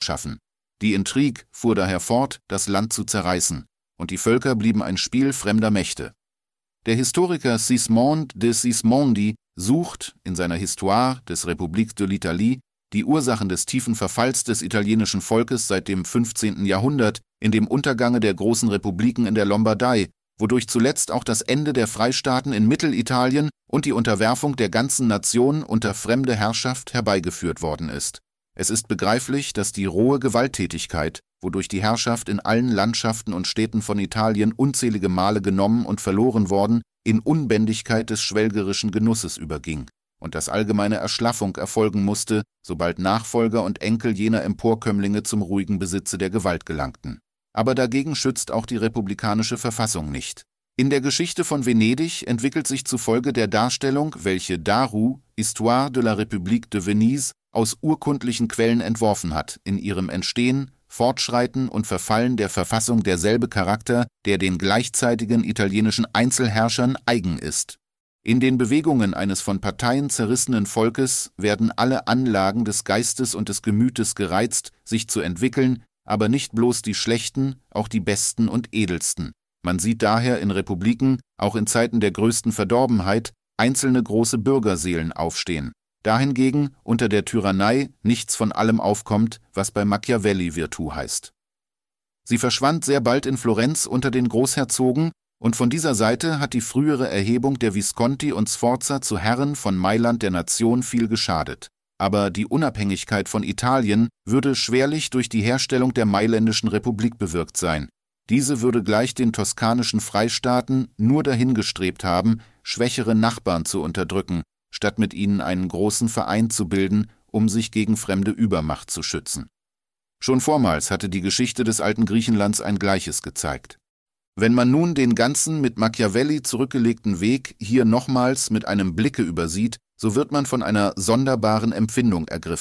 schaffen. Die Intrigue fuhr daher fort, das Land zu zerreißen, und die Völker blieben ein Spiel fremder Mächte. Der Historiker Sismondi de Sismondi sucht in seiner Histoire des République de l'Italie die Ursachen des tiefen Verfalls des italienischen Volkes seit dem 15. Jahrhundert in dem Untergange der großen Republiken in der Lombardei, wodurch zuletzt auch das Ende der Freistaaten in Mittelitalien und die Unterwerfung der ganzen Nation unter fremde Herrschaft herbeigeführt worden ist. Es ist begreiflich, dass die rohe Gewalttätigkeit, wodurch die Herrschaft in allen Landschaften und Städten von Italien unzählige Male genommen und verloren worden, in Unbändigkeit des schwelgerischen Genusses überging und dass allgemeine Erschlaffung erfolgen musste, sobald Nachfolger und Enkel jener Emporkömmlinge zum ruhigen Besitze der Gewalt gelangten. Aber dagegen schützt auch die republikanische Verfassung nicht. In der Geschichte von Venedig entwickelt sich zufolge der Darstellung, welche Daru, Histoire de la République de Venise, aus urkundlichen Quellen entworfen hat, in ihrem Entstehen, Fortschreiten und Verfallen der Verfassung derselbe Charakter, der den gleichzeitigen italienischen Einzelherrschern eigen ist. In den Bewegungen eines von Parteien zerrissenen Volkes werden alle Anlagen des Geistes und des Gemütes gereizt, sich zu entwickeln, aber nicht bloß die schlechten, auch die besten und edelsten. Man sieht daher in Republiken, auch in Zeiten der größten Verdorbenheit, einzelne große Bürgerseelen aufstehen. Dahingegen unter der Tyrannei nichts von allem aufkommt, was bei Machiavelli Virtu heißt. Sie verschwand sehr bald in Florenz unter den Großherzogen, und von dieser Seite hat die frühere Erhebung der Visconti und Sforza zu Herren von Mailand der Nation viel geschadet. Aber die Unabhängigkeit von Italien würde schwerlich durch die Herstellung der Mailändischen Republik bewirkt sein. Diese würde gleich den toskanischen Freistaaten nur dahin gestrebt haben, schwächere Nachbarn zu unterdrücken, statt mit ihnen einen großen Verein zu bilden, um sich gegen fremde Übermacht zu schützen. Schon vormals hatte die Geschichte des alten Griechenlands ein Gleiches gezeigt. Wenn man nun den ganzen mit Machiavelli zurückgelegten Weg hier nochmals mit einem Blicke übersieht, so wird man von einer sonderbaren Empfindung ergriffen.